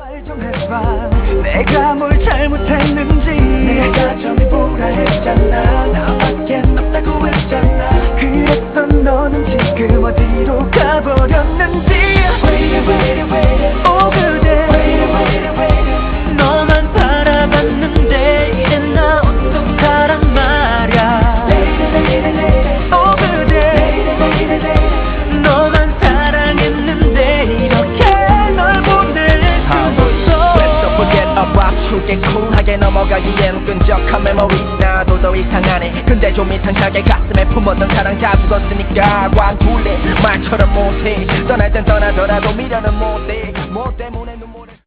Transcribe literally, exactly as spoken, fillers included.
말 좀 해봐. 내가 뭘 잘못했는지. 내가 점이 불안했잖아. 나밖에 없다고 했잖아. 그래서 너는 지금 어디로 가버렸는지. Wait, wait, wait. 오 그대 wait, wait, wait. 너만 바라봤는데 이제 나 어떡하란 말야. 오 그대 너만 사랑했는데 이렇게 널 보낼 수 없어. Let's forget about you. 게 쿨하게 넘어가기엔 끈적한 메모리. 나도 더 이상하네. 근데 좀 이상하게 가슴에 품었던 사랑 다 죽었으니까 관둘래. 말처럼 못해. 떠날 땐 떠나더라도 미련은 못해. 뭐 때문에